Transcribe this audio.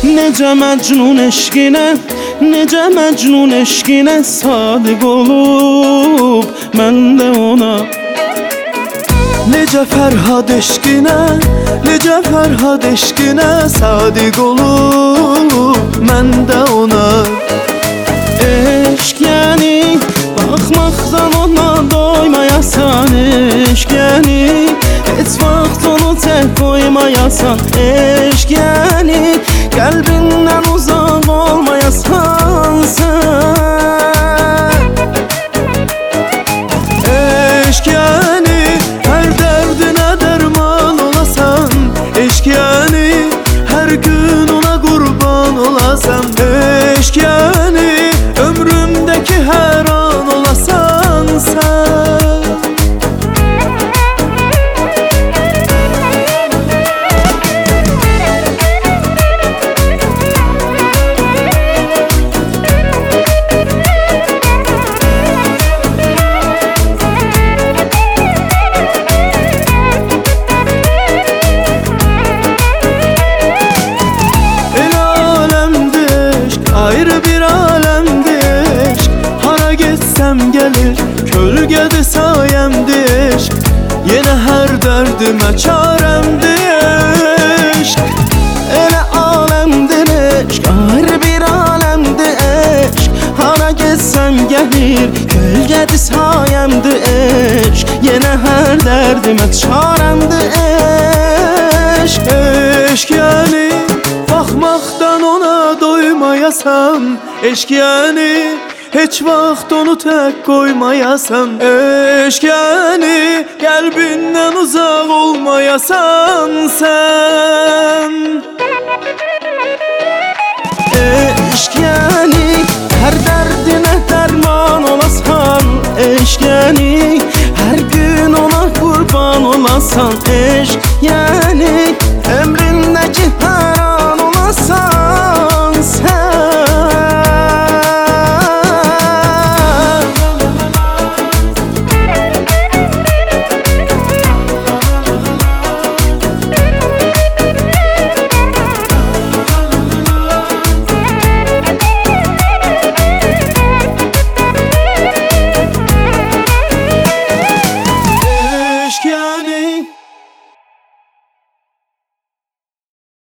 Necə məcnun eşqinə, necə məcnun eşqinə sadiq olub mən də ona. Necə Fərhad eşqinə, necə Fərhad eşqinə sadiq olub mən də ona. Eşq yəni baxmaqdan ona doymayasan, eşq yəni heç vaxt onu tək qoymayasan, eşq yəni qəlbindən uzaq olmayasan sən. Eşq yəni hər dərdinə dərman olasan, eşq yəni hər gün ona qurban olasan, eşq yəni ömrümdəki hər an olasan sən. Ayrı bir alemdir eşq, hara getsem gelir, kölgədir sayemdir eşq, yenə hər dərdimə çarəmdir eşq. Elə aləmdir eşq, ayrı bir aləmdir eşq, hara getsəm gəlir, kölgədir sayəmdir eşq, yenə hər dərdimə çarəmdir eşq. Eşq yəni baxmaqdan ona doymayasan, eşq yəni heç vaxt onu tək qoymayasan, eşq yəni qəlbindən uzaq olmayasan sən. Eşq yəni hər dərdinə dərman olasan, eşq yəni hər gün ona qurban olasan, eşq yəni ömrü